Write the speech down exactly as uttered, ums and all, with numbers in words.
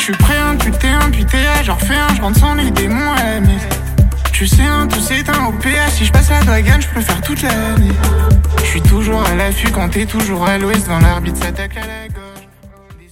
je suis prêt, un putain, un putain, j'en refais un, je rentre sans les démons à la mise. Tu sais, hein, tout s'éteint au P A. Si je passe la Dragon, je peux faire toute l'année. Je suis toujours à l'affût quand t'es toujours à l'ouest. Dans l'arbitre s'attaque à la gauche.